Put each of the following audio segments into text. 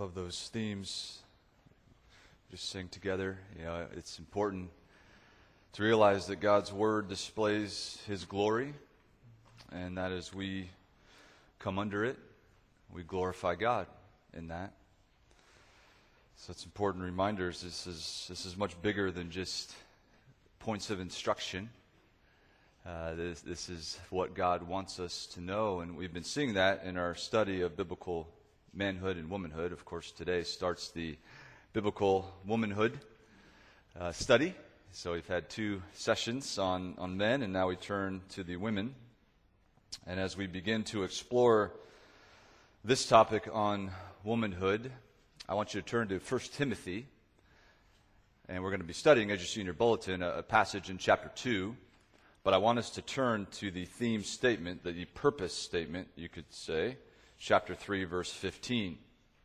of those themes just sing together. It's important to realize that God's Word displays His glory, and that as we come under it, we glorify God in that. So it's important reminders. This is much bigger than just points of instruction. This is what God wants us to know, and we've been seeing that in our study of biblical manhood and womanhood. Of course, today starts the biblical womanhood study. So we've had 2 sessions on men, and now we turn to the women. And as we begin to explore this topic on womanhood, I want you to turn to 1 Timothy, and we're going to be studying, as you see in your bulletin, a passage in chapter 2. But I want us to turn to the theme statement, the purpose statement, you could say, chapter 3, verse 15.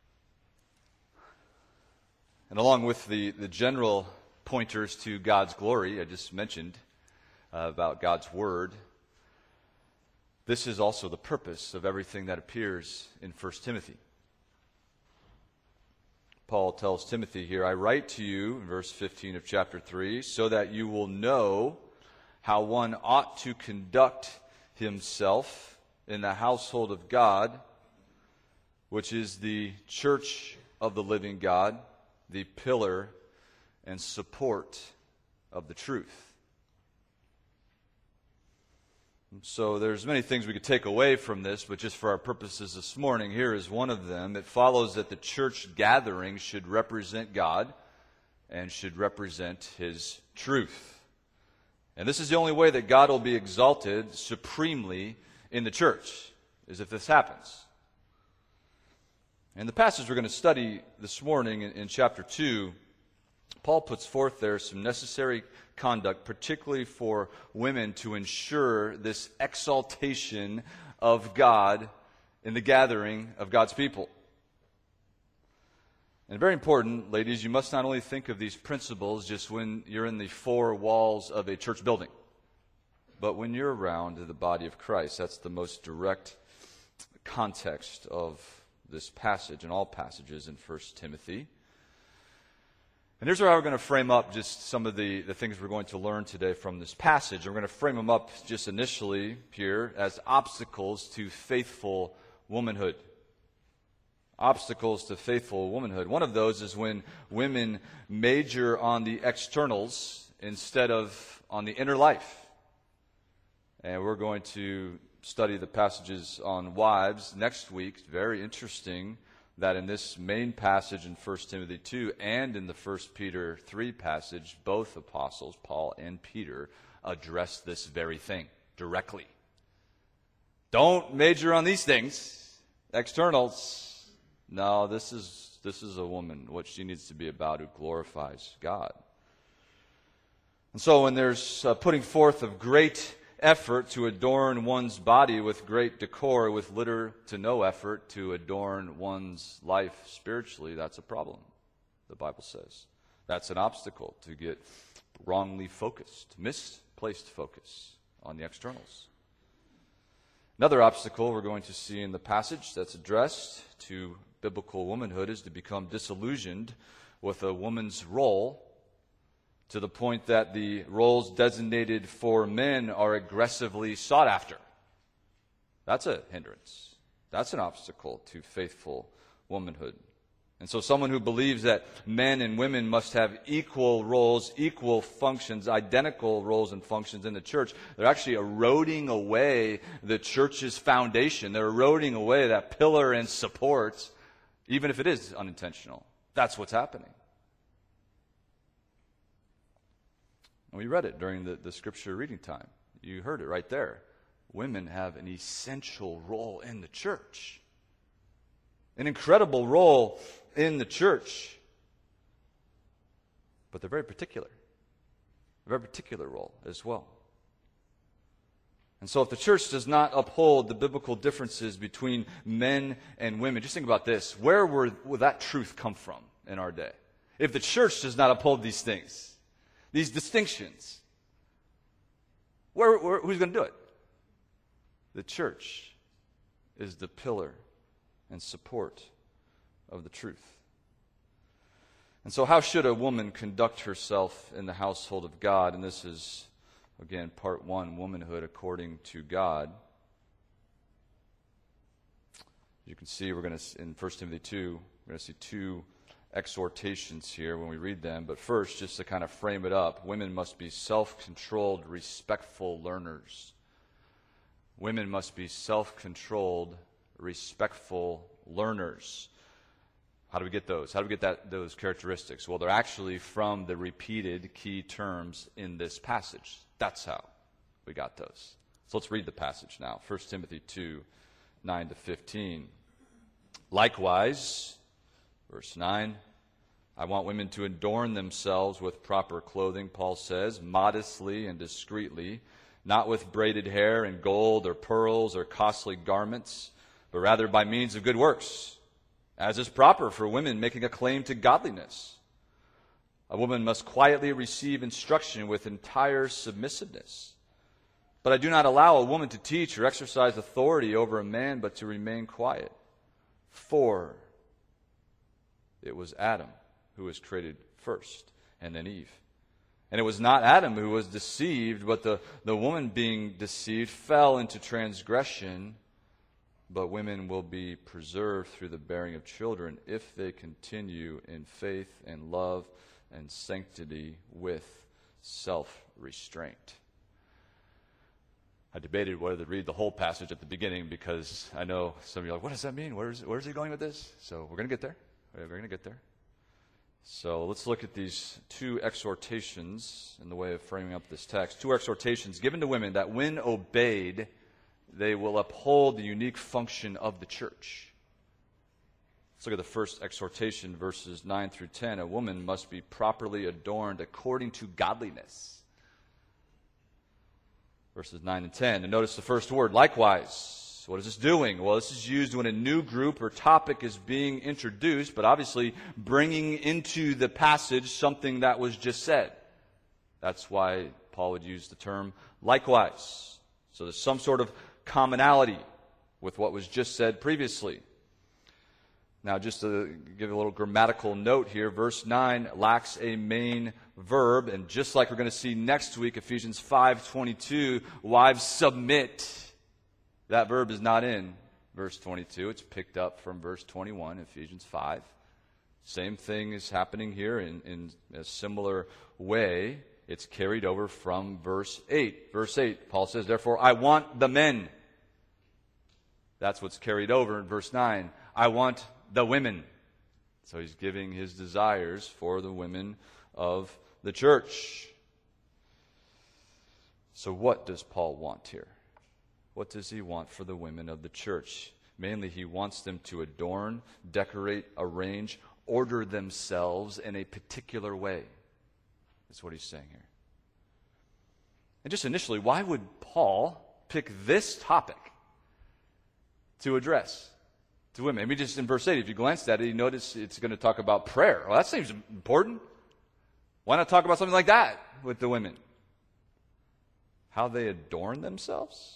And along with the general pointers to God's glory I just mentioned about God's Word, this is also the purpose of everything that appears in 1 Timothy. Paul tells Timothy here, I write to you, in verse 15 of chapter 3, so that you will know how one ought to conduct himself in the household of God, which is the church of the living God, the pillar and support of the truth. So there's many things we could take away from this, but just for our purposes this morning, here is one of them. It follows that the church gathering should represent God and should represent His truth. And this is the only way that God will be exalted supremely in the church, is if this happens. In the passage we're going to study this morning in chapter 2, Paul puts forth there some necessary conduct, particularly for women, to ensure this exaltation of God in the gathering of God's people. And very important, ladies, you must not only think of these principles just when you're in the 4 walls of a church building, but when you're around the body of Christ. That's the most direct context of this passage and all passages in 1 Timothy. And here's how we're going to frame up just some of the things we're going to learn today from this passage. We're going to frame them up just initially here as obstacles to faithful womanhood. Obstacles to faithful womanhood. One of those is when women major on the externals instead of on the inner life. And we're going to study the passages on wives next week. It's very interesting that in this main passage in 1 Timothy 2 and in the 1 Peter 3 passage, both apostles, Paul and Peter, address this very thing directly. Don't major on these things, externals. No, this is a woman, what she needs to be about, who glorifies God. And so when there's putting forth of great effort to adorn one's body with great decor, with little to no effort to adorn one's life spiritually, that's a problem, the Bible says. That's an obstacle to get wrongly focused, misplaced focus on the externals. Another obstacle we're going to see in the passage that's addressed to biblical womanhood is to become disillusioned with a woman's role, to the point that the roles designated for men are aggressively sought after. That's a hindrance. That's an obstacle to faithful womanhood. And so someone who believes that men and women must have equal roles, equal functions, identical roles and functions in the church, they're actually eroding away the church's foundation. They're eroding away that pillar and support, even if it is unintentional. That's what's happening. And we read it during the scripture reading time. You heard it right there. Women have an essential role in the church. An incredible role in the church. But they're very particular. A very particular role as well. And so if the church does not uphold the biblical differences between men and women, just think about this. Where will that truth come from in our day? If the church does not uphold these things, these distinctions, who's going to do it? The church is the pillar and support of the truth. And so how should a woman conduct herself in the household of God? And this is, again, part 1, womanhood according to God. As you can see, we're going to, in 1 Timothy 2, we're going to see 2 exhortations here when we read them. But first, just to kind of frame it up, women must be self-controlled, respectful learners. Women must be self-controlled, respectful learners. How do we get those? How do we get those characteristics? Well, they're actually from the repeated key terms in this passage. That's how we got those. So let's read the passage now. 1 Timothy 2, 9 to 15. Likewise, verse 9, I want women to adorn themselves with proper clothing, Paul says, modestly and discreetly, not with braided hair and gold or pearls or costly garments, but rather by means of good works, as is proper for women making a claim to godliness. A woman must quietly receive instruction with entire submissiveness. But I do not allow a woman to teach or exercise authority over a man, but to remain quiet. For it was Adam who was created first, and then Eve. And it was not Adam who was deceived, but the woman being deceived fell into transgression. But women will be preserved through the bearing of children if they continue in faith and love and sanctity with self-restraint. I debated whether to read the whole passage at the beginning because I know some of you are like, what does that mean? Where is he going with this? So we're going to get there. We're going to get there. So let's look at these 2 exhortations in the way of framing up this text. 2 exhortations given to women that when obeyed, they will uphold the unique function of the church. Let's look at the first exhortation, verses 9 through 10. A woman must be properly adorned according to godliness. Verses 9 and 10. And notice the first word, likewise. What is this doing? Well, this is used when a new group or topic is being introduced, but obviously bringing into the passage something that was just said. That's why Paul would use the term likewise. So there's some sort of commonality with what was just said previously. Now, just to give a little grammatical note here, verse 9 lacks a main verb, and just like we're going to see next week, Ephesians 5:22, wives submit. That verb is not in verse 22. It's picked up from verse 21, Ephesians 5. Same thing is happening here in a similar way. It's carried over from verse 8. Verse 8, Paul says, therefore, I want the men. That's what's carried over in verse 9. I want the women. So he's giving his desires for the women of the church. So what does Paul want here? What does he want for the women of the church? Mainly, he wants them to adorn, decorate, arrange, order themselves in a particular way. That's what he's saying here. And just initially, why would Paul pick this topic to address to women? Maybe just in verse 8, if you glanced at it, you notice it's going to talk about prayer. Well, that seems important. Why not talk about something like that with the women? How they adorn themselves?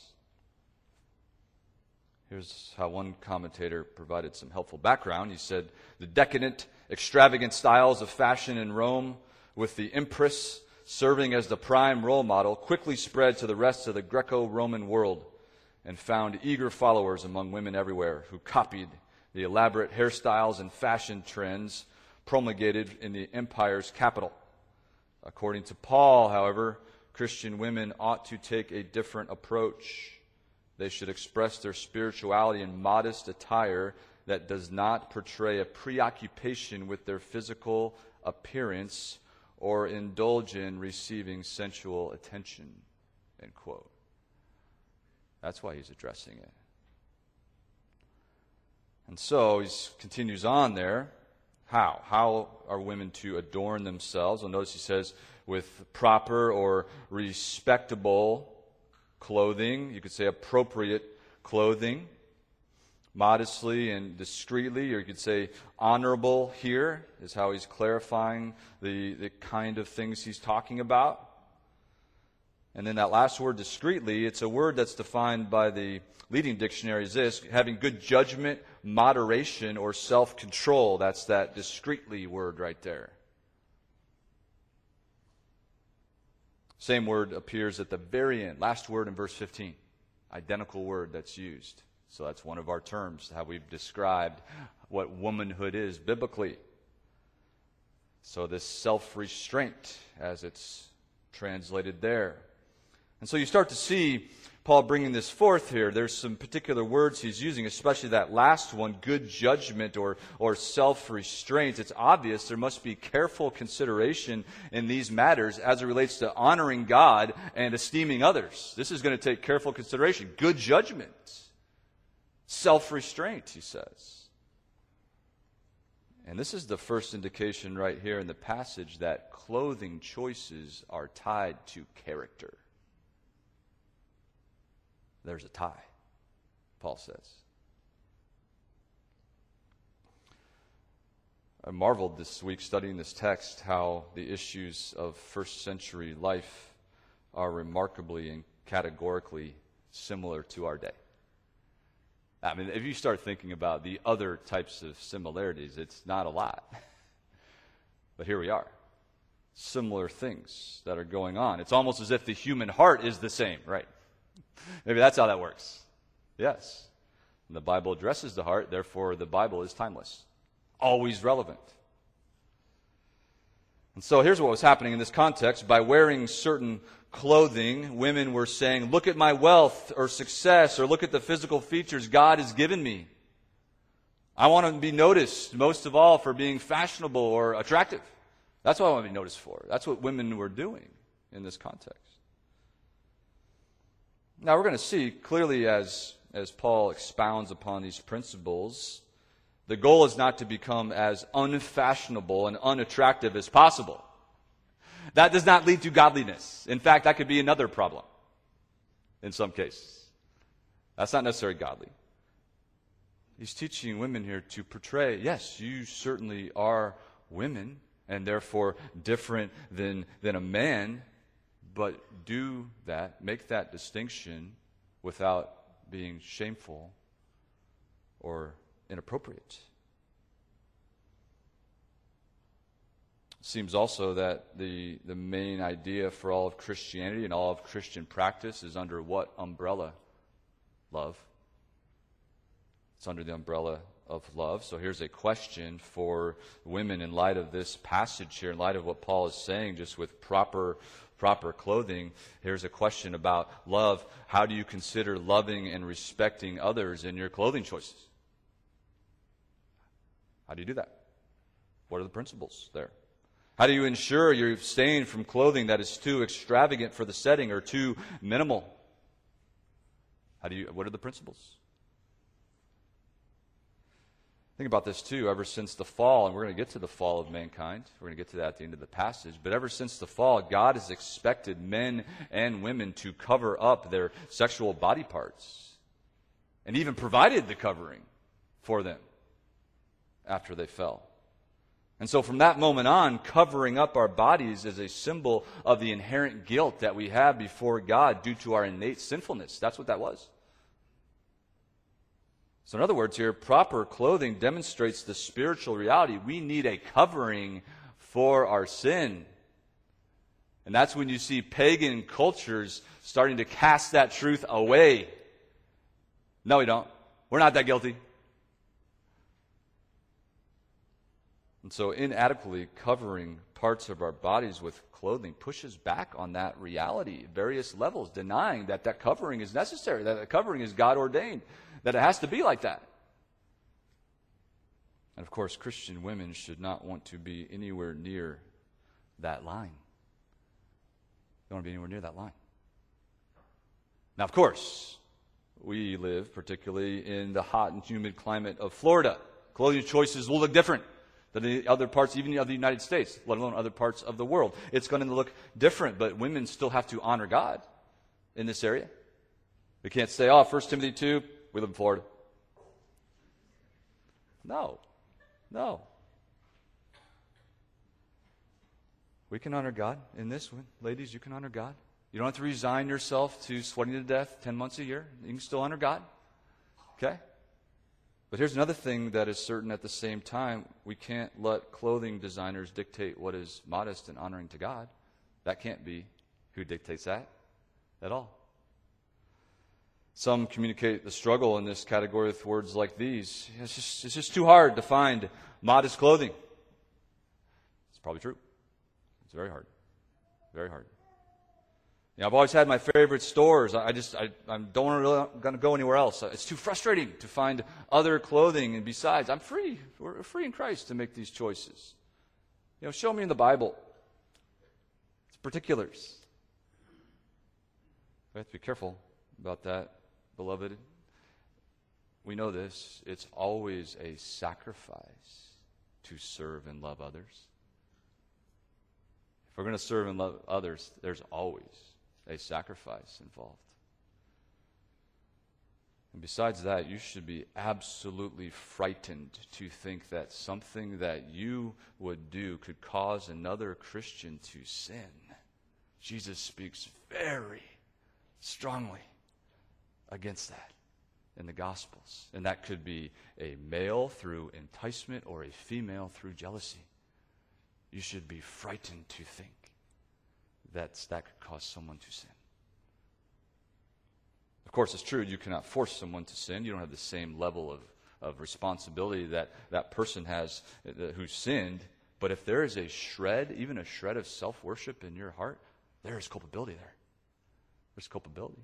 Here's how one commentator provided some helpful background. He said, the decadent, extravagant styles of fashion in Rome, with the empress serving as the prime role model, quickly spread to the rest of the Greco-Roman world and found eager followers among women everywhere who copied the elaborate hairstyles and fashion trends promulgated in the empire's capital. According to Paul, however, Christian women ought to take a different approach. They should express their spirituality in modest attire that does not portray a preoccupation with their physical appearance or indulge in receiving sensual attention. End quote. That's why he's addressing it. And so he continues on there. How? How are women to adorn themselves? Well, notice he says with proper or respectable clothing. You could say appropriate clothing. Modestly and discreetly, or you could say honorable here, is how he's clarifying the kind of things he's talking about. And then that last word, discreetly, it's a word that's defined by the leading dictionary as this: having good judgment, moderation, or self-control. That's that discreetly word right there. Same word appears at the very end, last word in verse 15. Identical word that's used. So that's one of our terms, how we've described what womanhood is biblically. So this self-restraint, as it's translated there. And so you start to see Paul bringing this forth here. There's some particular words he's using, especially that last one, good judgment or self-restraint. It's obvious there must be careful consideration in these matters as it relates to honoring God and esteeming others. This is going to take careful consideration. Good judgment. Self-restraint, he says. And this is the first indication right here in the passage that clothing choices are tied to character. There's a tie, Paul says. I marveled this week studying this text how the issues of first century life are remarkably and categorically similar to our day. I mean, if you start thinking about the other types of similarities, it's not a lot. But here we are. Similar things that are going on. It's almost as if the human heart is the same, right? Maybe that's how that works. Yes. And the Bible addresses the heart, therefore the Bible is timeless. Always relevant. And so here's what was happening in this context. By wearing certain clothing, women were saying, look at my wealth or success, or look at the physical features God has given me. I want to be noticed most of all for being fashionable or attractive. That's what I want to be noticed for. That's what women were doing in this context. Now we're going to see clearly as Paul expounds upon these principles, the goal is not to become as unfashionable and unattractive as possible. That does not lead to godliness. In fact, that could be another problem in some cases. That's not necessarily godly. He's teaching women here to portray, yes, you certainly are women and therefore different than a man, but do that, make that distinction without being shameful or inappropriate. It seems also that the main idea for all of Christianity and all of Christian practice is under what umbrella? Love. It's under the umbrella of love. So here's a question for women in light of this passage here, in light of what Paul is saying, just with proper clothing. Here's a question about love. How do you consider loving and respecting others in your clothing choices? How do you do that? What are the principles there? How do you ensure you're abstaining from clothing that is too extravagant for the setting or too minimal? What are the principles? Think about this too. Ever since the fall, and we're going to get to the fall of mankind. We're going to get to that at the end of the passage. But ever since the fall, God has expected men and women to cover up their sexual body parts. And even provided the covering for them after they fell. And so from that moment on, covering up our bodies is a symbol of the inherent guilt that we have before God due to our innate sinfulness. That's what that was. So in other words here, proper clothing demonstrates the spiritual reality. We need a covering for our sin. And that's when you see pagan cultures starting to cast that truth away. No, we don't. We're not that guilty. And so inadequately covering parts of our bodies with clothing pushes back on that reality at various levels, denying that that covering is necessary, that that covering is God ordained, that it has to be like that. And of course, Christian women should not want to be anywhere near that line. They don't want to be anywhere near that line. Now, of course, we live particularly in the hot and humid climate of Florida. Clothing choices will look different than the other parts, even of the United States, let alone other parts of the world. It's going to look different, but women still have to honor God in this area. We can't say, 1 Timothy 2, we live in Florida. No. We can honor God in this one. Ladies, you can honor God You don't have to resign yourself to sweating to death 10 months a year. You can still honor God. Okay? But here's another thing that is certain at the same time. We can't let clothing designers dictate what is modest and honoring to God. That can't be who dictates that at all. Some communicate the struggle in this category with words like these. It's just too hard to find modest clothing. It's probably true. It's very hard. Very hard. I've always had my favorite stores. I don't really going to go anywhere else. It's too frustrating to find other clothing. And besides, I'm free. We're free in Christ to make these choices. Show me in the Bible. It's particulars. We have to be careful about that, beloved. We know this. It's always a sacrifice to serve and love others. If we're going to serve and love others, there's always a sacrifice involved. And besides that, you should be absolutely frightened to think that something that you would do could cause another Christian to sin. Jesus speaks very strongly against that in the Gospels. And that could be a male through enticement or a female through jealousy. You should be frightened to think that could cause someone to sin. Of course, it's true, you cannot force someone to sin. You don't have the same level of responsibility that that person has who sinned. But if there is a shred, even a shred of self-worship in your heart, there is culpability there. There's culpability.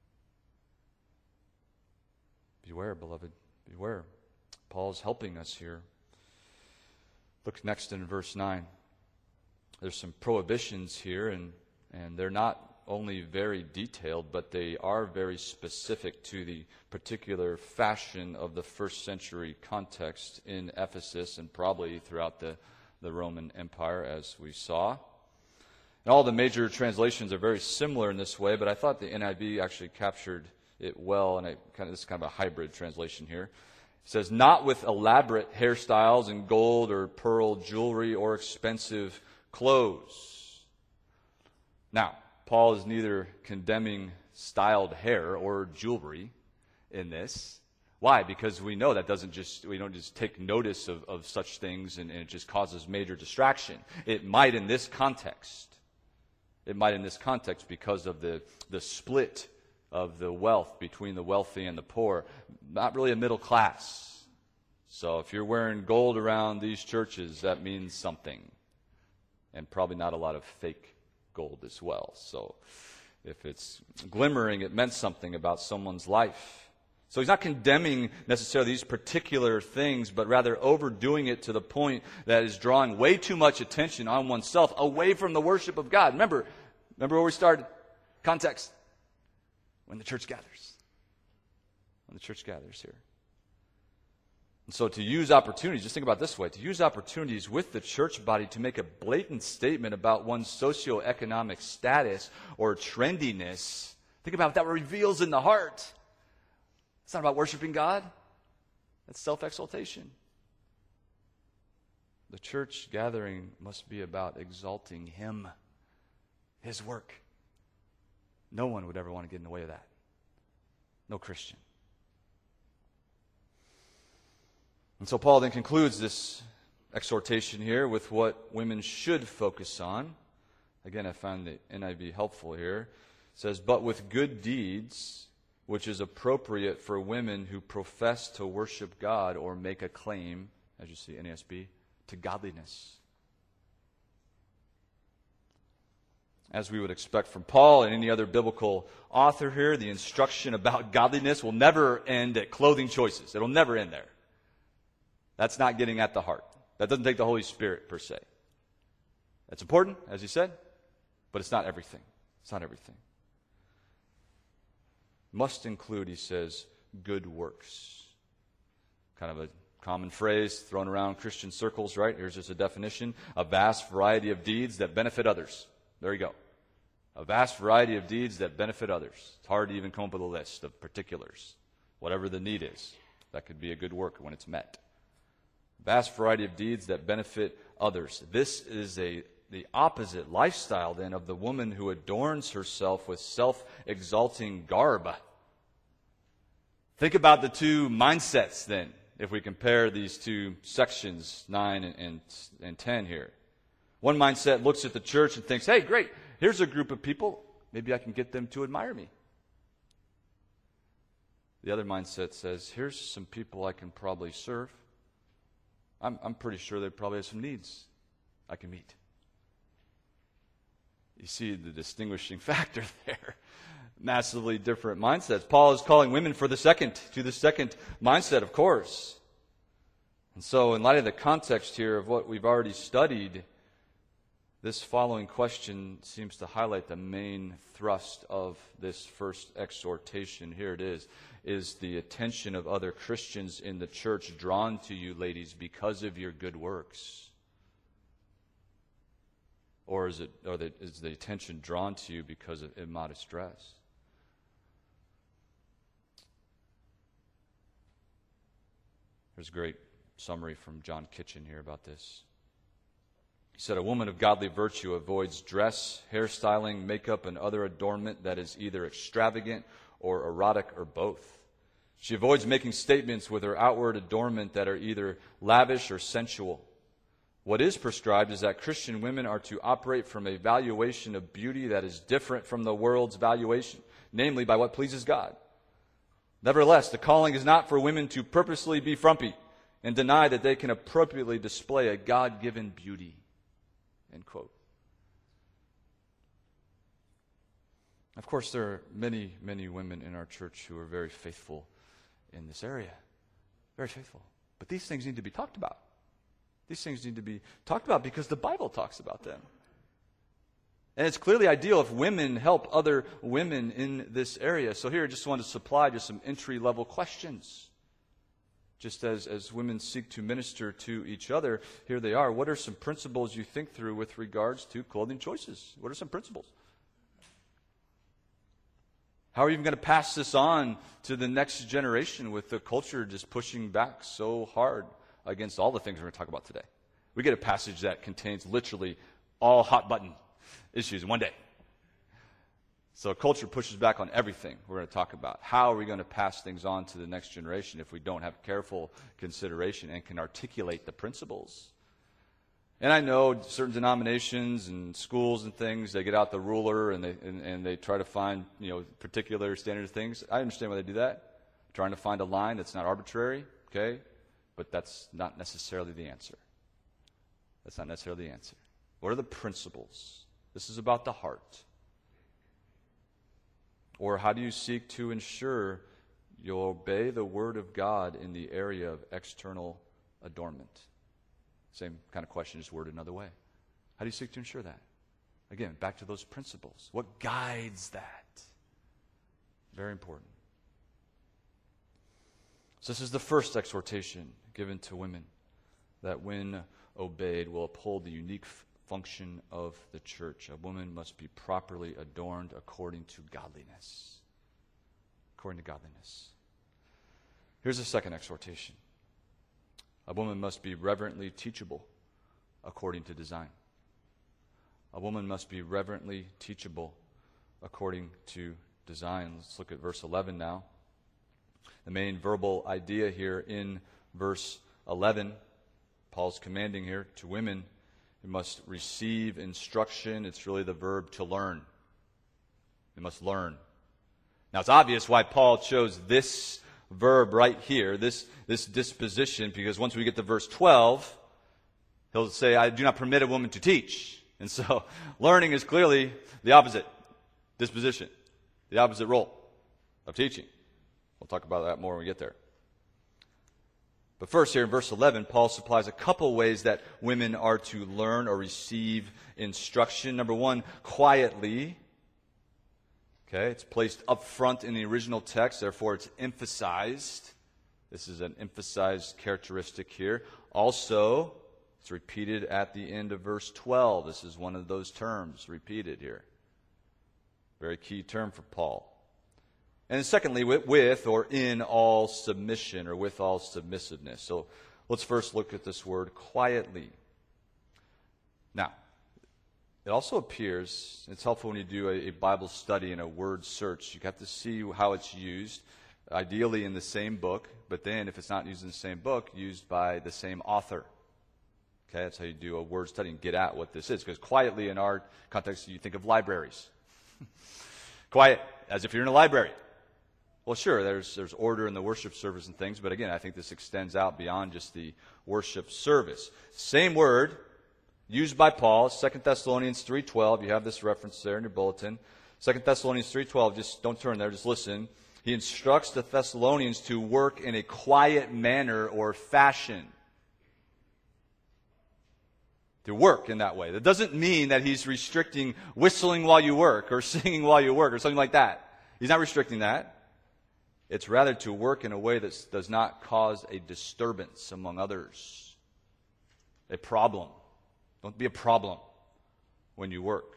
Beware, beloved. Beware. Paul's helping us here. Look next in verse 9. There's some prohibitions here, and they're not only very detailed, but they are very specific to the particular fashion of the first century context in Ephesus and probably throughout the Roman Empire, as we saw. And all the major translations are very similar in this way, but I thought the NIV actually captured it well, and this is kind of a hybrid translation here. It says, not with elaborate hairstyles and gold or pearl jewelry or expensive clothes. Now, Paul is neither condemning styled hair or jewelry in this. Why? Because we know that we don't just take notice of such things and it just causes major distraction. It might in this context. It might in this context because of the split of the wealth between the wealthy and the poor. Not really a middle class. So if you're wearing gold around these churches, that means something. And probably not a lot of fake gold as well. So if it's glimmering, it meant something about someone's life. So he's not condemning necessarily these particular things, but rather overdoing it to the point that is drawing way too much attention on oneself away from the worship of God. Remember where we started? Context. When the church gathers. When the church gathers here. And so to use opportunities, just think about it this way, to use opportunities with the church body to make a blatant statement about one's socioeconomic status or trendiness, think about what that reveals in the heart. It's not about worshiping God. That's self-exaltation. The church gathering must be about exalting Him, His work. No one would ever want to get in the way of that. No Christian. And so Paul then concludes this exhortation here with what women should focus on. Again, I found the NIV helpful here. It says, but with good deeds, which is appropriate for women who profess to worship God or make a claim, as you see NASB, to godliness. As we would expect from Paul and any other biblical author here, the instruction about godliness will never end at clothing choices. It'll never end there. That's not getting at the heart. That doesn't take the Holy Spirit, per se. That's important, as he said, but it's not everything. It's not everything. Must include, he says, good works. Kind of a common phrase thrown around Christian circles, right? Here's just a definition. A vast variety of deeds that benefit others. There you go. A vast variety of deeds that benefit others. It's hard to even come up with a list of particulars. Whatever the need is, that could be a good work when it's met. Vast variety of deeds that benefit others. This is a the opposite lifestyle then of the woman who adorns herself with self-exalting garb. Think about the two mindsets then, if we compare these two sections, 9 and 10 here. One mindset looks at the church and thinks, hey, great, here's a group of people. Maybe I can get them to admire me. The other mindset says, here's some people I can probably serve. I'm pretty sure they probably have some needs I can meet. You see the distinguishing factor there. Massively different mindsets. Paul is calling women to the second mindset, of course. And so in light of the context here of what we've already studied, this following question seems to highlight the main thrust of this first exhortation. Here it is. Is the attention of other Christians in the church drawn to you, ladies, because of your good works? Or is the attention drawn to you because of immodest dress? There's a great summary from John Kitchen here about this. He said, a woman of godly virtue avoids dress, hairstyling, makeup, and other adornment that is either extravagant or erotic or both. She avoids making statements with her outward adornment that are either lavish or sensual. What is prescribed is that Christian women are to operate from a valuation of beauty that is different from the world's valuation, namely by what pleases God. Nevertheless, the calling is not for women to purposely be frumpy and deny that they can appropriately display a God-given beauty. End quote. Of course, there are many, many women in our church who are very faithful in this area. Very faithful. But these things need to be talked about. These things need to be talked about because the Bible talks about them. And it's clearly ideal if women help other women in this area. So here I just want to supply just some entry-level questions. Just as women seek to minister to each other, here they are. What are some principles you think through with regards to clothing choices? What are some principles? How are you even going to pass this on to the next generation with the culture just pushing back so hard against all the things we're going to talk about today? We get a passage that contains literally all hot-button issues in one day. So culture pushes back on everything we're going to talk about. How are we going to pass things on to the next generation if we don't have careful consideration and can articulate the principles? And I know certain denominations and schools and things, they get out the ruler and they try to find, particular standard things. I understand why they do that. Trying to find a line that's not arbitrary, okay? But that's not necessarily the answer. That's not necessarily the answer. What are the principles? This is about the heart. Or how do you seek to ensure you'll obey the Word of God in the area of external adornment? Same kind of question, just worded another way. How do you seek to ensure that? Again, back to those principles. What guides that? Very important. So this is the first exhortation given to women, that when obeyed will uphold the unique function of the church. A woman must be properly adorned according to godliness. According to godliness. Here's the second exhortation. A woman must be reverently teachable according to design. A woman must be reverently teachable according to design. Let's look at verse 11 now. The main verbal idea here in verse 11, Paul's commanding here to women, you must receive instruction. It's really the verb to learn. You must learn. Now it's obvious why Paul chose this verb right here, this disposition, because once we get to verse 12, he'll say, I do not permit a woman to teach. And so learning is clearly the opposite disposition, the opposite role of teaching. We'll talk about that more when we get there. But first here in verse 11, Paul supplies a couple ways that women are to learn or receive instruction. Number one, quietly. Okay, it's placed up front in the original text, therefore it's emphasized. This is an emphasized characteristic here. Also, it's repeated at the end of verse 12. This is one of those terms repeated here. Very key term for Paul. And secondly, with or in all submission, or with all submissiveness. So let's first look at this word quietly. Now, It also appears, it's helpful when you do a Bible study and a word search. You have to see how it's used, ideally in the same book, but then if it's not used in the same book, used by the same author. Okay, that's how you do a word study and get at what this is. Because quietly in our context, you think of libraries. Quiet, as if you're in a library. Well, sure, there's order in the worship service and things, but again, I think this extends out beyond just the worship service. Same word, used by Paul, 2 Thessalonians 3:12. You have this reference there in your bulletin. 2 Thessalonians 3:12, just don't turn there, just listen. He instructs the Thessalonians to work in a quiet manner or fashion. To work in that way. That doesn't mean that he's restricting whistling while you work or singing while you work or something like that. He's not restricting that. It's rather to work in a way that does not cause a disturbance among others. A problem. Don't be a problem when you work.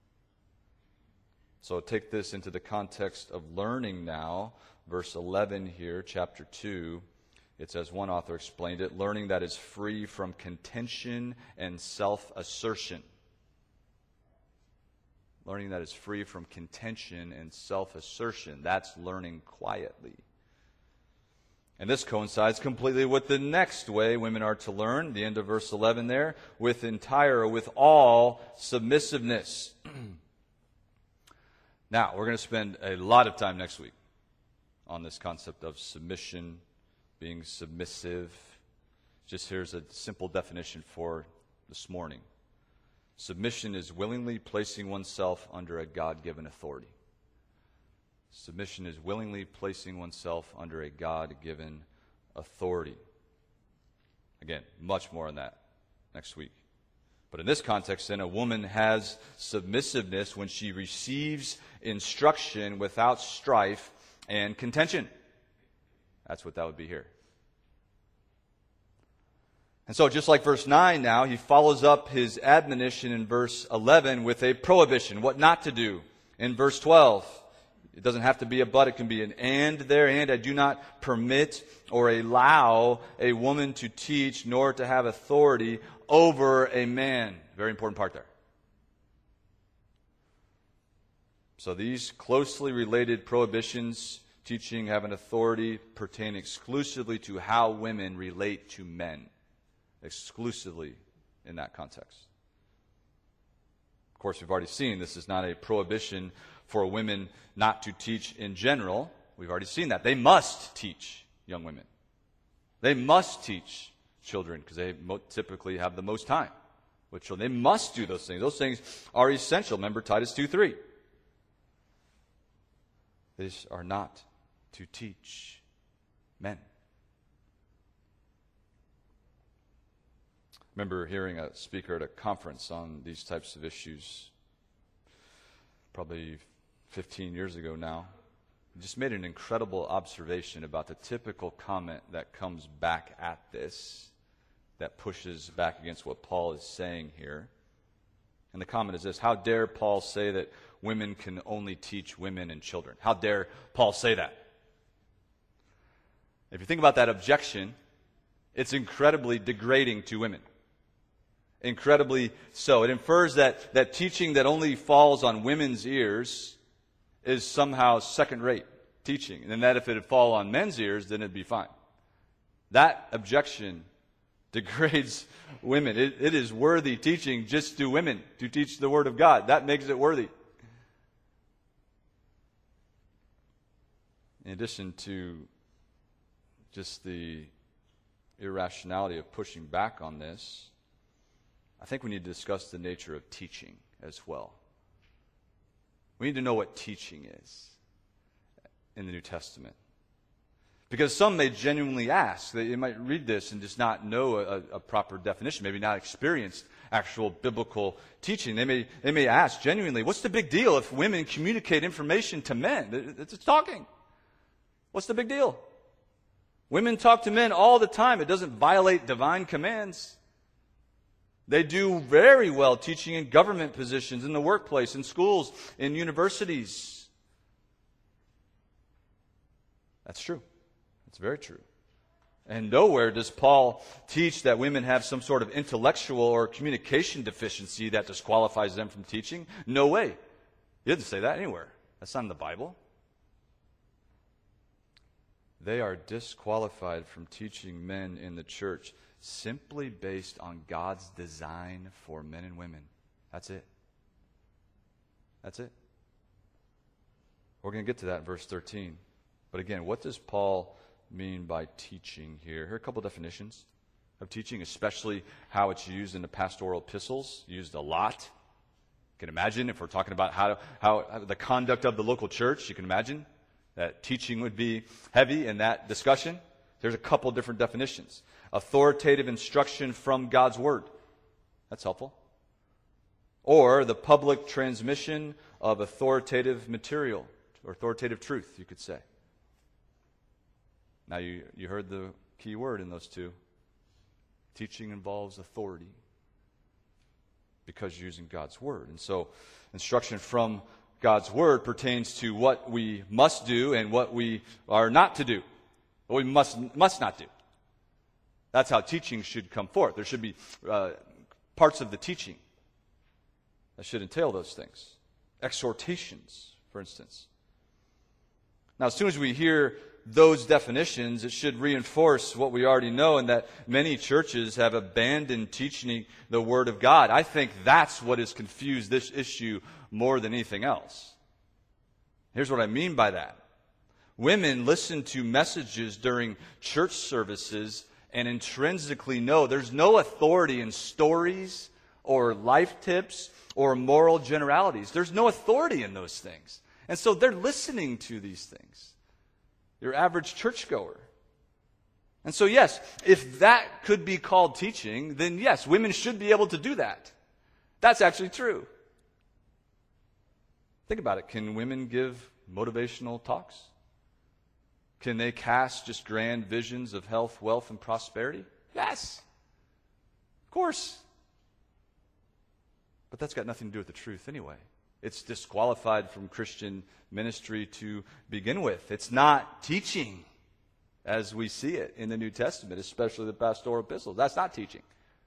So take this into the context of learning now. Verse 11 here, chapter 2. It's, as one author explained it, learning that is free from contention and self-assertion. Learning that is free from contention and self-assertion. That's learning quietly. And this coincides completely with the next way women are to learn, the end of verse 11 there, with all submissiveness. Now, we're going to spend a lot of time next week on this concept of submission, being submissive. Just here's a simple definition for this morning. Submission is willingly placing oneself under a God-given authority. Submission is willingly placing oneself under a God-given authority. Again, much more on that next week. But in this context, then, a woman has submissiveness when she receives instruction without strife and contention. That's what that would be here. And so just like verse 9 now, he follows up his admonition in verse 11 with a prohibition, what not to do. In verse 12, it doesn't have to be a but, it can be an and there. And I do not permit or allow a woman to teach nor to have authority over a man. Very important part there. So these closely related prohibitions, teaching, having authority, pertain exclusively to how women relate to men. Exclusively in that context. Of course, we've already seen this is not a prohibition for women not to teach in general. We've already seen that. They must teach young women. They must teach children because they typically have the most time with children. They must do those things. Those things are essential. Remember Titus 2:3. These are not to teach men. I remember hearing a speaker at a conference on these types of issues probably 15 years ago now. He just made an incredible observation about the typical comment that comes back at this, that pushes back against what Paul is saying here. And the comment is this: how dare Paul say that women can only teach women and children? How dare Paul say that? If you think about that objection, it's incredibly degrading to women. Incredibly so. It infers that teaching that only falls on women's ears is somehow second-rate teaching. And that if it had fall on men's ears, then it'd be fine. That objection degrades women. It is worthy teaching just to women to teach the Word of God. That makes it worthy. In addition to just the irrationality of pushing back on this, I think we need to discuss the nature of teaching as well. We need to know what teaching is in the New Testament. Because some may genuinely ask, they might read this and just not know a proper definition, maybe not experienced actual biblical teaching. They may ask genuinely, what's the big deal if women communicate information to men? It's talking. What's the big deal? Women talk to men all the time. It doesn't violate divine commands. They do very well teaching in government positions, in the workplace, in schools, in universities. That's true. That's very true. And nowhere does Paul teach that women have some sort of intellectual or communication deficiency that disqualifies them from teaching. No way. He doesn't say that anywhere. That's not in the Bible. They are disqualified from teaching men in the church simply based on God's design for men and women. That's it. That's it. We're going to get to that in verse 13. But again, what does Paul mean by teaching here? Here are a couple definitions of teaching, especially how it's used in the pastoral epistles, used a lot. You can imagine if we're talking about how the conduct of the local church, you can imagine that teaching would be heavy in that discussion. There's a couple different definitions. Authoritative instruction from God's Word. That's helpful. Or the public transmission of authoritative material, or authoritative truth, you could say. Now, you heard the key word in those two. Teaching involves authority because you're using God's Word. And so, instruction from God's Word pertains to what we must do and what we are not to do, what we must not do. That's how teaching should come forth. There should be parts of the teaching that should entail those things. Exhortations, for instance. Now, as soon as we hear those definitions, it should reinforce what we already know, and that many churches have abandoned teaching the Word of God. I think that's what has confused this issue more than anything else. Here's what I mean by that. Women listen to messages during church services and intrinsically know there's no authority in stories or life tips or moral generalities. There's no authority in those things. And so they're listening to these things. Your average churchgoer. And so yes, if that could be called teaching, then yes, women should be able to do that. That's actually true. Think about it. Can women give motivational talks? Can they cast just grand visions of health, wealth, and prosperity? Yes. Of course. But that's got nothing to do with the truth anyway. It's disqualified from Christian ministry to begin with. It's not teaching as we see it in the New Testament, especially the pastoral epistles. That's not teaching.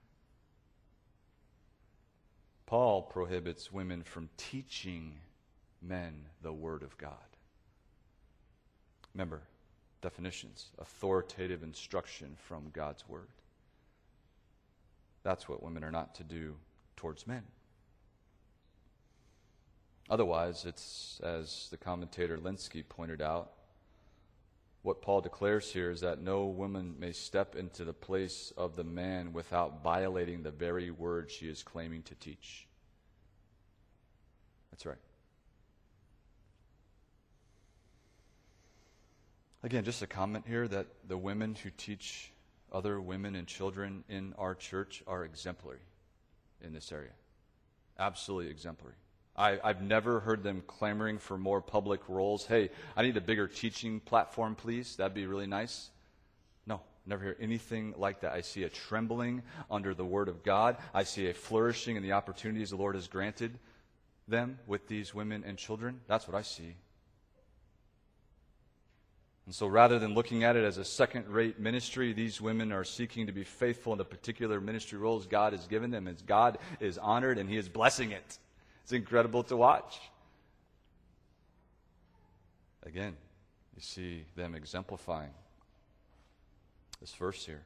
Paul prohibits women from teaching men the Word of God. Remember, definitions: authoritative instruction from God's Word. That's what women are not to do towards men. Otherwise, it's, as the commentator Linsky pointed out, what Paul declares here is that no woman may step into the place of the man without violating the very word she is claiming to teach. That's right. Again, just a comment here that the women who teach other women and children in our church are exemplary in this area. Absolutely exemplary. I've never heard them clamoring for more public roles. Hey, I need a bigger teaching platform, please. That'd be really nice. No, never hear anything like that. I see a trembling under the Word of God. I see a flourishing in the opportunities the Lord has granted them with these women and children. That's what I see. And so rather than looking at it as a second-rate ministry, these women are seeking to be faithful in the particular ministry roles God has given them. And God is honored and He is blessing it. It's incredible to watch. Again, you see them exemplifying this verse here.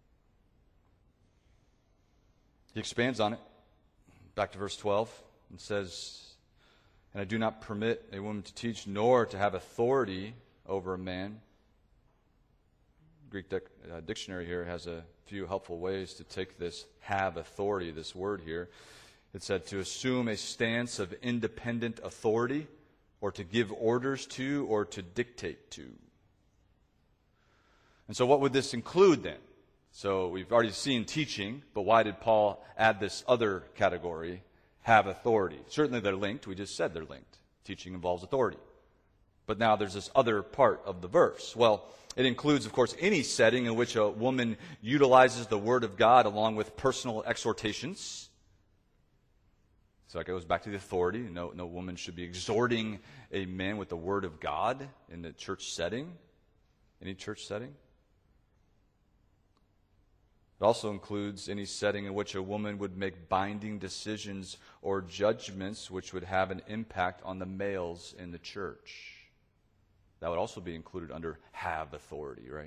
He expands on it. Back to verse 12. And says, "And I do not permit a woman to teach, nor to have authority over a man." Greek dictionary here has a few helpful ways to take this "have authority," this word here. It said to assume a stance of independent authority, or to give orders to, or to dictate to. And so what would this include then? So we've already seen teaching, but why did Paul add this other category, have authority? Certainly they're linked. We just said they're linked. Teaching involves authority. But now there's this other part of the verse. Well, it includes, of course, any setting in which a woman utilizes the Word of God along with personal exhortations. So that goes back to the authority. No woman should be exhorting a man with the Word of God in the church setting, any church setting. It also includes any setting in which a woman would make binding decisions or judgments which would have an impact on the males in the church. That would also be included under have authority, right?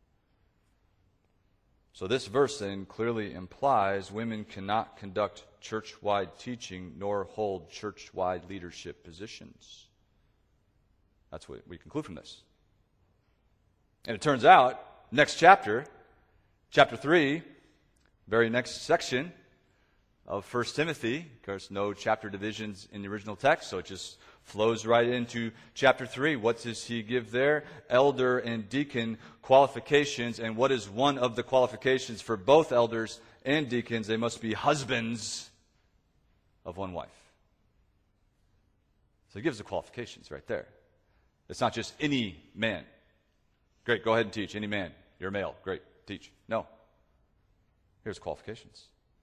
So this verse then clearly implies women cannot conduct church-wide teaching nor hold church-wide leadership positions. That's what we conclude from this. And it turns out, next chapter, chapter 3, very next section of 1 Timothy, of course, no chapter divisions in the original text, so it just flows right into chapter 3. What does he give there? Elder and deacon qualifications. And what is one of the qualifications for both elders and deacons? They must be husbands of one wife. So he gives the qualifications right there. It's not just any man. Great, go ahead and teach. Any man. You're a male. Great, teach. No. Here's qualifications.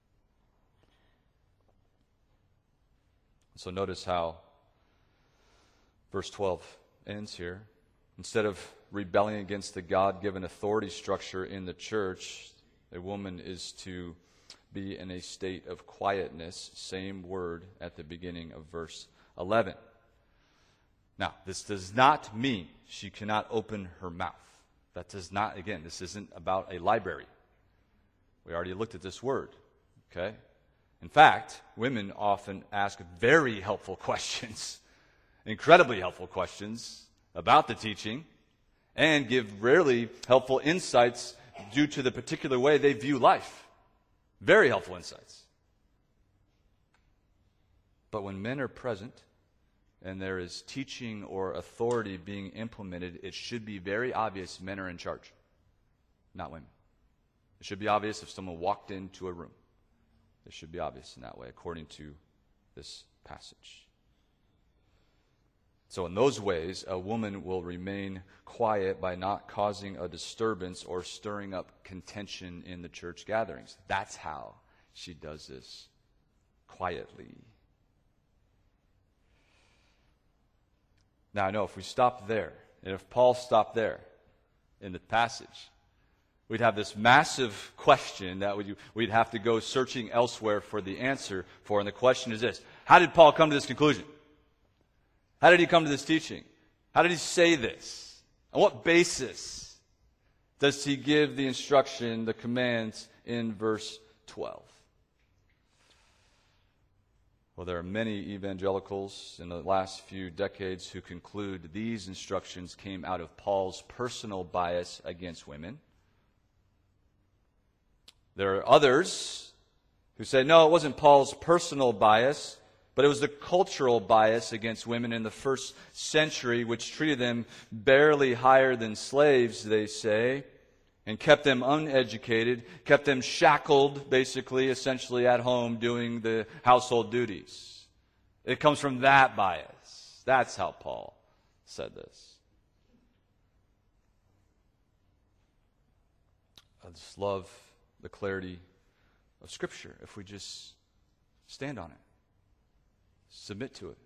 So notice how verse 12 ends here. Instead of rebelling against the God-given authority structure in the church, a woman is to be in a state of quietness. Same word at the beginning of verse 11. Now, this does not mean she cannot open her mouth. That does not, again, this isn't about a library. We already looked at this word, okay? In fact, women often ask very helpful questions, incredibly helpful questions about the teaching, and give rarely helpful insights due to the particular way they view life. Very helpful insights. But when men are present and there is teaching or authority being implemented, it should be very obvious men are in charge, not women. It should be obvious if someone walked into a room. It should be obvious in that way, according to this passage. So in those ways, a woman will remain quiet by not causing a disturbance or stirring up contention in the church gatherings. That's how she does this, quietly. Now, I know if we stopped there, and if Paul stopped there in the passage, we'd have this massive question that we'd have to go searching elsewhere for the answer for. And the question is this: how did Paul come to this conclusion? How did he come to this teaching? How did he say this? On what basis does he give the instruction, the commands in verse 12? Well, there are many evangelicals in the last few decades who conclude these instructions came out of Paul's personal bias against women. There are others who say, no, it wasn't Paul's personal bias, but it was the cultural bias against women in the first century, which treated them barely higher than slaves, they say, and kept them uneducated, kept them shackled, basically, essentially at home doing the household duties. It comes from that bias. That's how Paul said this. I just love the clarity of Scripture if we just stand on it, submit to it.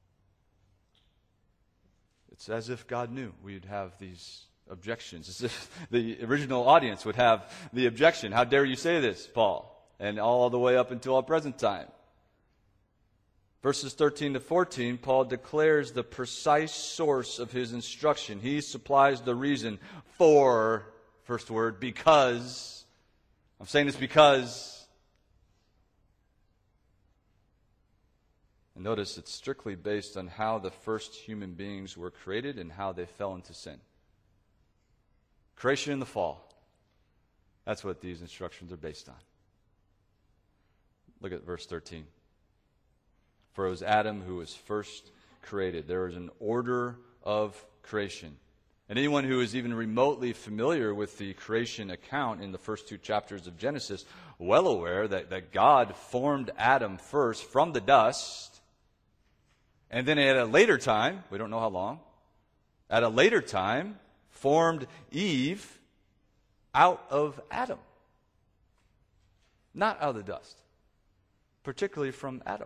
It's as if God knew we'd have these objections, as if the original audience would have the objection. How dare you say this, Paul? And all the way up until our present time. Verses 13 to 14, Paul declares the precise source of his instruction. He supplies the reason for, first word, because. I'm saying this because. And notice it's strictly based on how the first human beings were created and how they fell into sin. Creation and the fall. That's what these instructions are based on. Look at verse 13. For it was Adam who was first created. There is an order of creation. And anyone who is even remotely familiar with the creation account in the first two chapters of Genesis, well aware that God formed Adam first from the dust, and then at a later time, we don't know how long, at a later time, formed Eve out of Adam. Not out of the dust, particularly from Adam.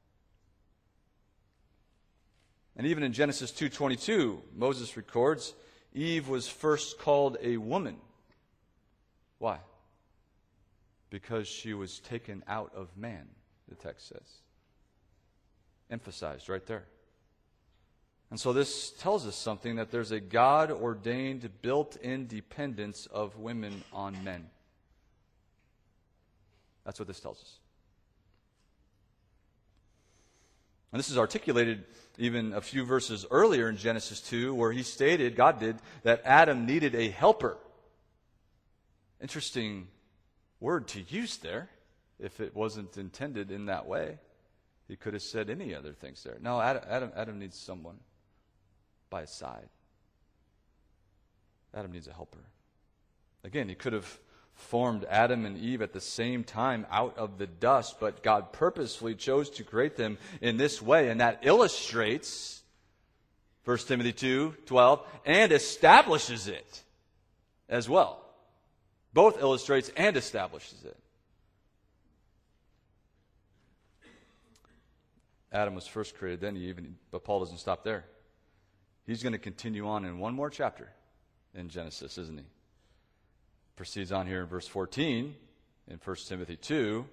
And even in Genesis 2:22, Moses records, Eve was first called a woman. Why? Because she was taken out of man, the text says. Emphasized right there. And so this tells us something, that there's a God-ordained built-in dependence of women on men. That's what this tells us. And this is articulated even a few verses earlier in Genesis 2, where he stated, God did, that Adam needed a helper. Interesting word to use there, if it wasn't intended in that way. He could have said any other things there. No, Adam needs someone by his side. Adam needs a helper. Again, he could have formed Adam and Eve at the same time out of the dust, but God purposefully chose to create them in this way, and that illustrates 1 Timothy 2:12 and establishes it as well. Both illustrates and establishes it. Adam was first created, then Eve, but Paul doesn't stop there. He's going to continue on in one more chapter in Genesis, isn't he? Proceeds on here in verse 14 in 1 Timothy 2,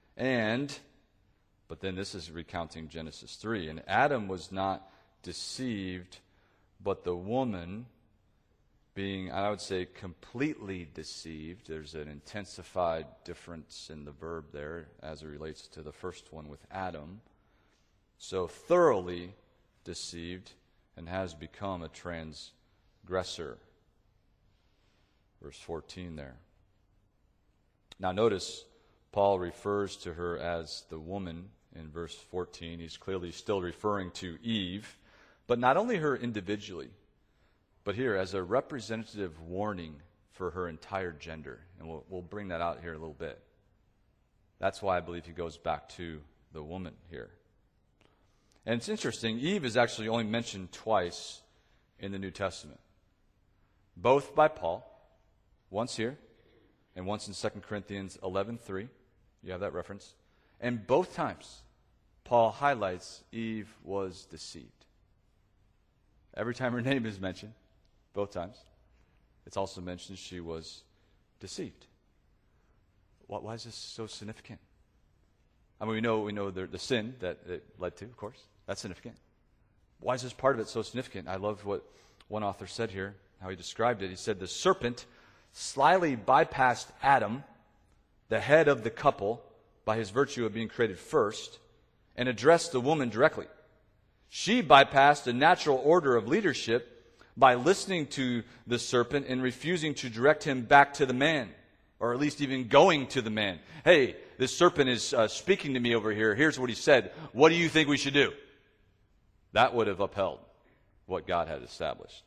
but then this is recounting Genesis 3. And Adam was not deceived, but the woman, being, I would say, completely deceived. There's an intensified difference in the verb there as it relates to the first one with Adam. So thoroughly deceived, and has become a transgressor. Verse 14 there. Now notice, Paul refers to her as the woman in verse 14. He's clearly still referring to Eve, but not only her individually, but here as a representative warning for her entire gender. And we'll bring that out here in a little bit. That's why I believe he goes back to the woman here. And it's interesting, Eve is actually only mentioned twice in the New Testament. Both by Paul, once here, and once in 2 Corinthians 11:3. You have that reference. And both times, Paul highlights Eve was deceived. Every time her name is mentioned, both times, it's also mentioned she was deceived. Why is this so significant? I mean, we know the sin that it led to, of course. That's significant. Why is this part of it so significant? I love what one author said here, how he described it. He said, the serpent slyly bypassed Adam, the head of the couple, by his virtue of being created first, and addressed the woman directly. She bypassed the natural order of leadership by listening to the serpent and refusing to direct him back to the man, or at least even going to the man. Hey, this serpent is speaking to me over here. Here's what he said. What do you think we should do? That would have upheld what God had established.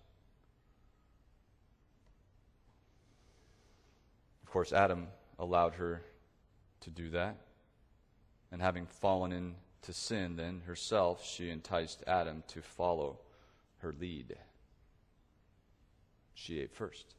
Of course, Adam allowed her to do that. And having fallen into sin then herself, she enticed Adam to follow her lead. She ate first.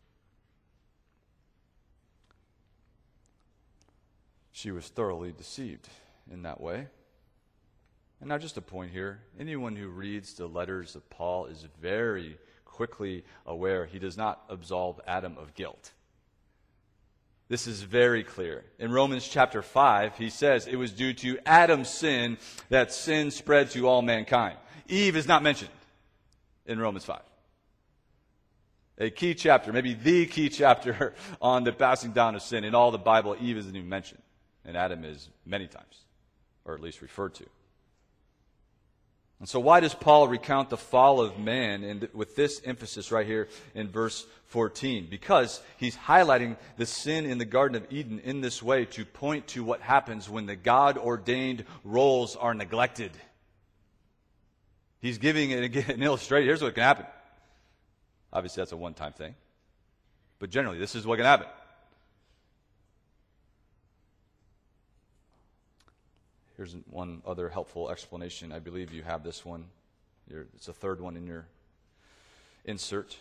She was thoroughly deceived in that way. And now just a point here. Anyone who reads the letters of Paul is very quickly aware he does not absolve Adam of guilt. This is very clear. In Romans chapter 5, he says it was due to Adam's sin that sin spread to all mankind. Eve is not mentioned in Romans 5. A key chapter, maybe the key chapter on the passing down of sin. In all the Bible, Eve isn't even mentioned. And Adam is many times, or at least referred to. And so why does Paul recount the fall of man and with this emphasis right here in verse 14? Because he's highlighting the sin in the Garden of Eden in this way to point to what happens when the God-ordained roles are neglected. He's giving an illustration. Here's what can happen. Obviously, that's a one-time thing. But generally, this is what can happen. Here's one other helpful explanation. I believe you have this one. It's a third one in your insert.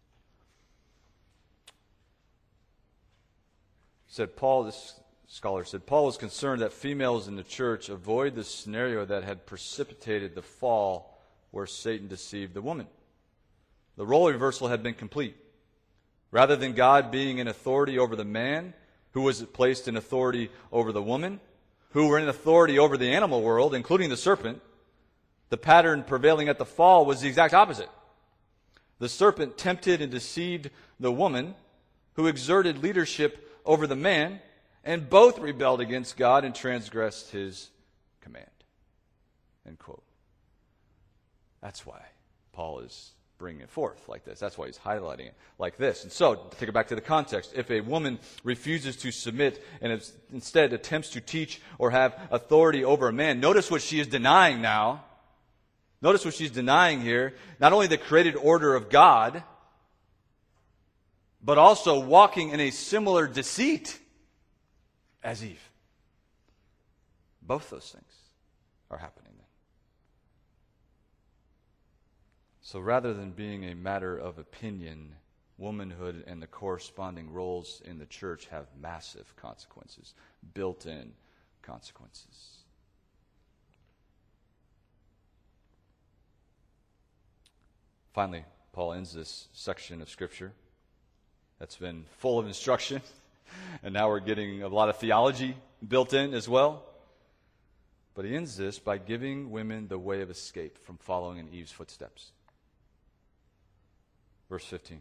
This scholar said, Paul was concerned that females in the church avoid the scenario that had precipitated the fall where Satan deceived the woman. The role reversal had been complete. Rather than God being in authority over the man, who was placed in authority over the woman, who were in authority over the animal world, including the serpent, the pattern prevailing at the fall was the exact opposite. The serpent tempted and deceived the woman, who exerted leadership over the man, and both rebelled against God and transgressed his command. End quote. That's why Paul is bringing it forth like this. That's why he's highlighting it like this. And so, to take it back to the context, if a woman refuses to submit and instead attempts to teach or have authority over a man, notice what she is denying now. Notice what she's denying here. Not only the created order of God, but also walking in a similar deceit as Eve. Both those things are happening then. So rather than being a matter of opinion, womanhood and the corresponding roles in the church have massive consequences, built-in consequences. Finally, Paul ends this section of Scripture that's been full of instruction, and now we're getting a lot of theology built in as well. But he ends this by giving women the way of escape from following in Eve's footsteps. Verse 15.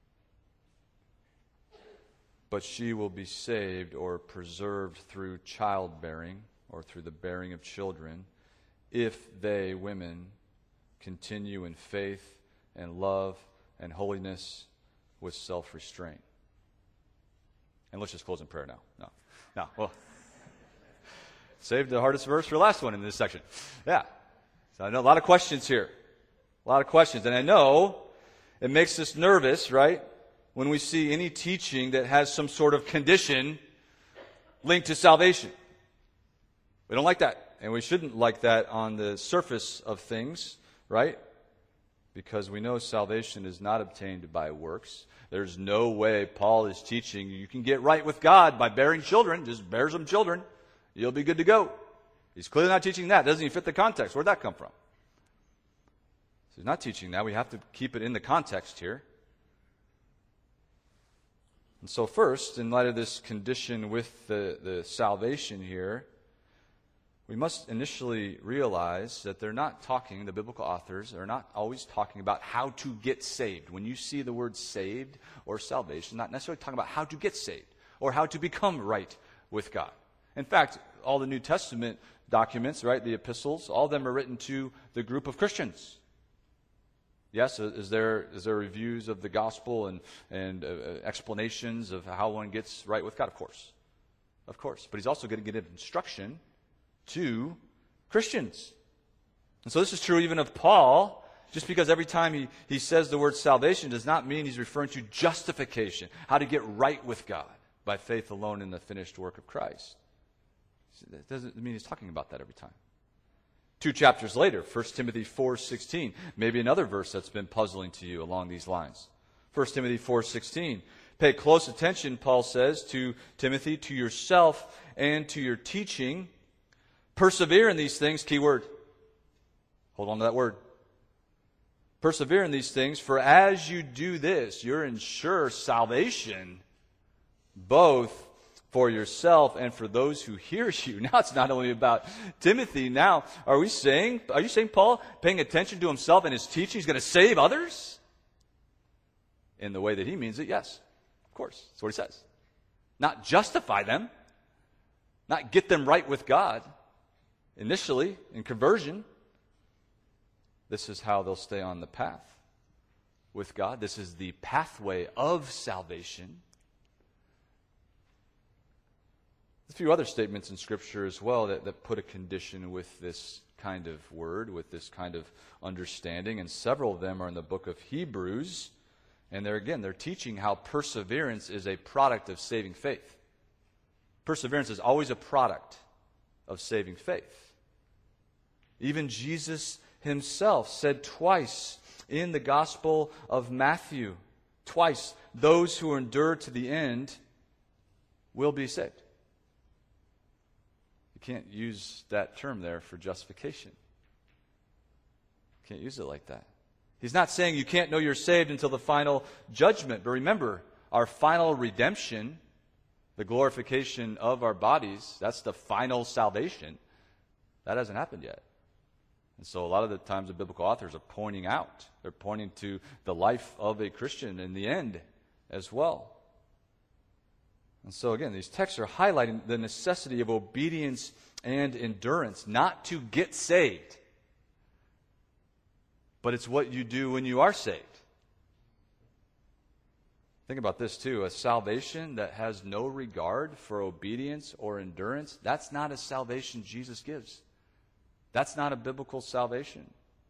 But she will be saved or preserved through childbearing or through the bearing of children if they, women, continue in faith and love and holiness with self-restraint. And let's just close in prayer now. No. Well, saved the hardest verse for the last one in this section. Yeah. So I know a lot of questions here. A lot of questions. And I know it makes us nervous, right? When we see any teaching that has some sort of condition linked to salvation. We don't like that. And we shouldn't like that on the surface of things, right? Because we know salvation is not obtained by works. There's no way Paul is teaching you can get right with God by bearing children. Just bear some children. You'll be good to go. He's clearly not teaching that. It doesn't even fit the context. Where'd that come from? So he's not teaching that. We have to keep it in the context here. And so first, in light of this condition with the salvation here, we must initially realize that they're not talking, the biblical authors are not always talking about how to get saved. When you see the word saved or salvation, not necessarily talking about how to get saved or how to become right with God. In fact, all the New Testament documents, right, the epistles, all of them are written to the group of Christians. Yes, is there reviews of the gospel and explanations of how one gets right with God? Of course. But he's also going to give instruction to Christians. And so this is true even of Paul. Just because every time he says the word salvation does not mean he's referring to justification, how to get right with God by faith alone in the finished work of Christ. That doesn't mean he's talking about that every time. 2 chapters later, 1 Timothy 4:16, maybe another verse that's been puzzling to you along these lines. 1 Timothy 4:16, pay close attention, Paul says to Timothy, to yourself and to your teaching. Persevere in these things, key word. Hold on to that word. Persevere in these things, for as you do this, you're ensure salvation, both for yourself and for those who hear you. Now it's not only about Timothy. Now, are you saying, Paul, paying attention to himself and his teaching, is going to save others? In the way that he means it, yes. Of course. That's what he says. Not justify them. Not get them right with God. Initially, in conversion, this is how they'll stay on the path with God. This is the pathway of salvation. There's a few other statements in Scripture as well that put a condition with this kind of word, with this kind of understanding, and several of them are in the book of Hebrews. And they're teaching how perseverance is a product of saving faith. Perseverance is always a product of saving faith. Even Jesus himself said twice in the Gospel of Matthew, twice, those who endure to the end will be saved. You can't use that term there for justification. You can't use it like that. He's not saying you can't know you're saved until the final judgment. But remember, our final redemption, The glorification of our bodies, that's the final salvation. That hasn't happened yet. And so a lot of the times the biblical authors are pointing out, they're pointing to the life of a Christian in the end as well. And so again, these texts are highlighting the necessity of obedience and endurance, not to get saved, but it's what you do when you are saved. Think about this too. A salvation that has no regard for obedience or endurance, that's not a salvation Jesus gives. That's not a biblical salvation.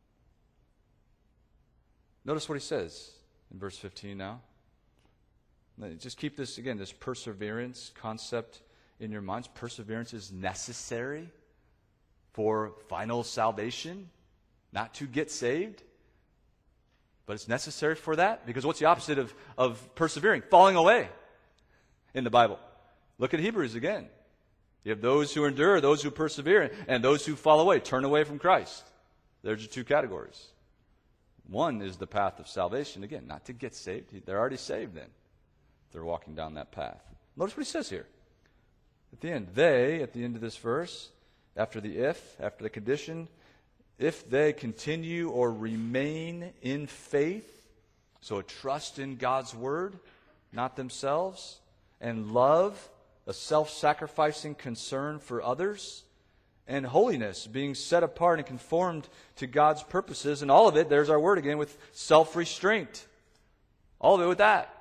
Notice what he says in verse 15 now. Just keep this, again, this perseverance concept in your minds. Perseverance is necessary for final salvation, not to get saved. But it's necessary for that, because what's the opposite of persevering? Falling away in the Bible. Look at Hebrews again. You have those who endure, those who persevere, and those who fall away, turn away from Christ. There's your two categories. One is the path of salvation. Again, not to get saved. They're already saved then. They're walking down that path. Notice what he says here. At the end, they, at the end of this verse, after the if, after the condition, if they continue or remain in faith, so a trust in God's word, not themselves, and love, a self-sacrificing concern for others, and holiness, being set apart and conformed to God's purposes, and all of it, there's our word again, with self-restraint. All of it with that.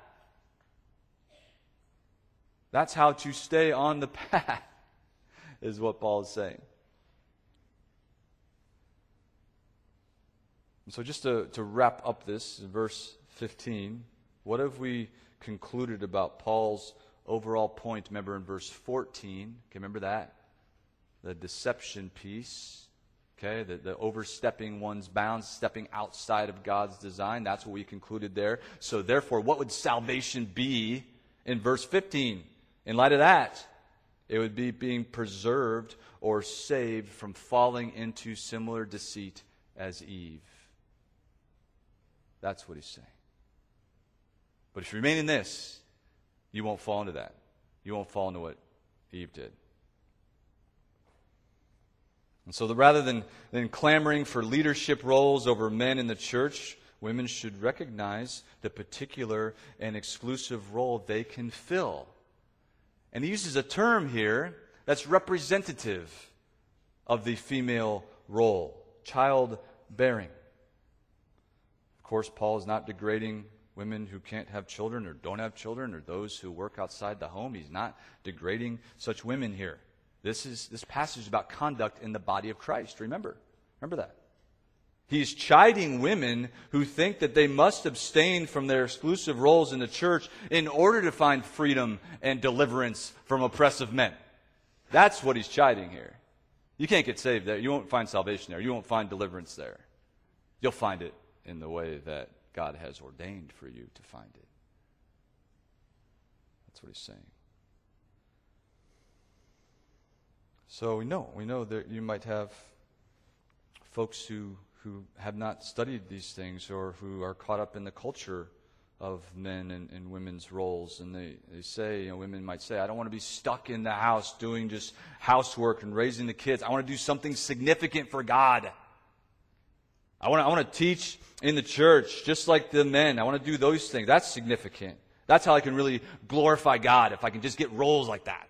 That's how to stay on the path, is what Paul is saying. And so just to wrap up this, in verse 15, what have we concluded about Paul's overall point? Remember in verse 14, okay, remember that? The deception piece, okay, the overstepping one's bounds, stepping outside of God's design, that's what we concluded there. So therefore, what would salvation be in verse 15? In light of that, it would be being preserved or saved from falling into similar deceit as Eve. That's what he's saying. But if you remain in this, you won't fall into that. You won't fall into what Eve did. And so rather than clamoring for leadership roles over men in the church, women should recognize the particular and exclusive role they can fill. And he uses a term here that's representative of the female role, childbearing. Of course, Paul is not degrading women who can't have children or don't have children or those who work outside the home. He's not degrading such women here. This passage is about conduct in the body of Christ. Remember that. He's chiding women who think that they must abstain from their exclusive roles in the church in order to find freedom and deliverance from oppressive men. That's what he's chiding here. You can't get saved there. You won't find salvation there. You won't find deliverance there. You'll find it in the way that God has ordained for you to find it. That's what he's saying. So we know that you might have folks who have not studied these things or who are caught up in the culture of men and women's roles. And they say, women might say, I don't want to be stuck in the house doing just housework and raising the kids. I want to do something significant for God. I want to teach in the church just like the men. I want to do those things. That's significant. That's how I can really glorify God, if I can just get roles like that.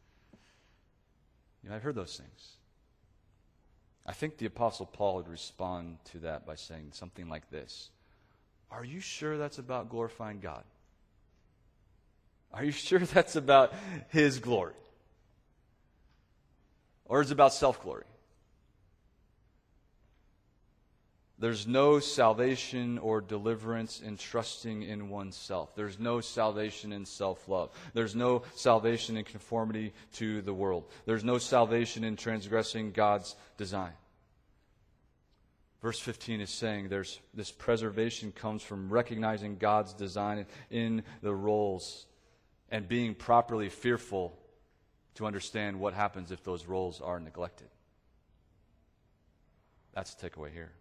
I've heard those things. I think the Apostle Paul would respond to that by saying something like this. Are you sure that's about glorifying God? Are you sure that's about His glory? Or is it about self-glory? There's no salvation or deliverance in trusting in oneself. There's no salvation in self-love. There's no salvation in conformity to the world. There's no salvation in transgressing God's design. Verse 15 is saying this preservation comes from recognizing God's design in the roles and being properly fearful to understand what happens if those roles are neglected. That's the takeaway here.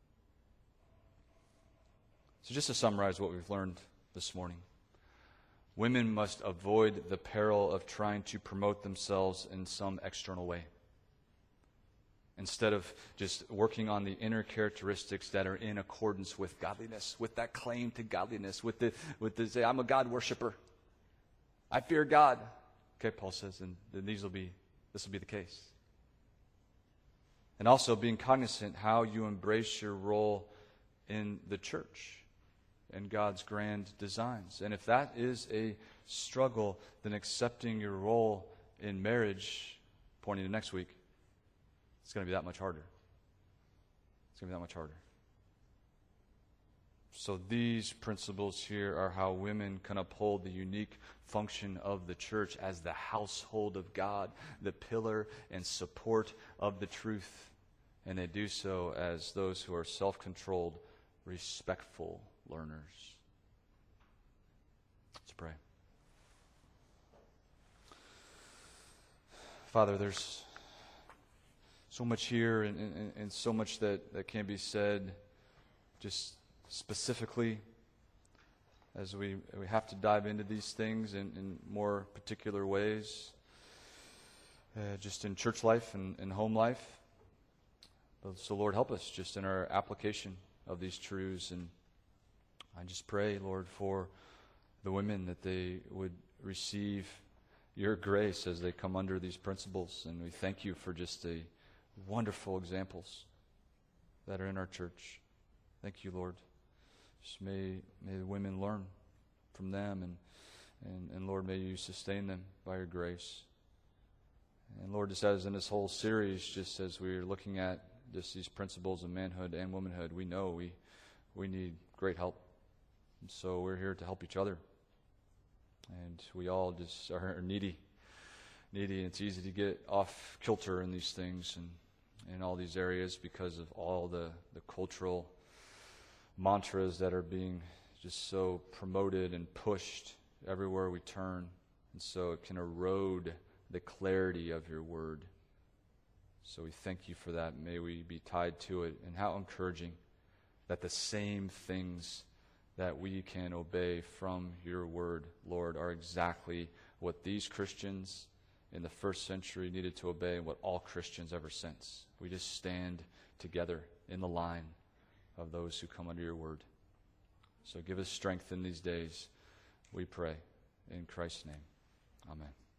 So just to summarize what we've learned this morning. Women must avoid the peril of trying to promote themselves in some external way, instead of just working on the inner characteristics that are in accordance with godliness, with that claim to godliness, with the say, I'm a God worshiper, I fear God. Okay, Paul says, and this will be the case. And also being cognizant how you embrace your role in the church and God's grand designs. And if that is a struggle, then accepting your role in marriage, pointing to next week, it's going to be that much harder. It's going to be that much harder. So these principles here are how women can uphold the unique function of the church as the household of God, the pillar and support of the truth. And they do so as those who are self-controlled, respectful learners. Let's pray. Father, there's so much here and so much that can be said just specifically as we have to dive into these things in more particular ways, just in church life and home life. So, Lord, help us just in our application of these truths. And I just pray, Lord, for the women that they would receive your grace as they come under these principles. And we thank you for just the wonderful examples that are in our church. Thank you, Lord. Just may the women learn from them, and Lord, may you sustain them by your grace. And Lord, just as in this whole series, just as we're looking at just these principles of manhood and womanhood, we know we need great help. And so we're here to help each other. And we all just are needy, and it's easy to get off kilter in these things and in all these areas because of all the cultural mantras that are being just so promoted and pushed everywhere we turn. And so it can erode the clarity of your word. So we thank you for that. May we be tied to it. And how encouraging that the same things that we can obey from your word, Lord, are exactly what these Christians in the first century needed to obey and what all Christians ever since. We just stand together in the line of those who come under your word. So give us strength in these days, we pray. In Christ's name, amen.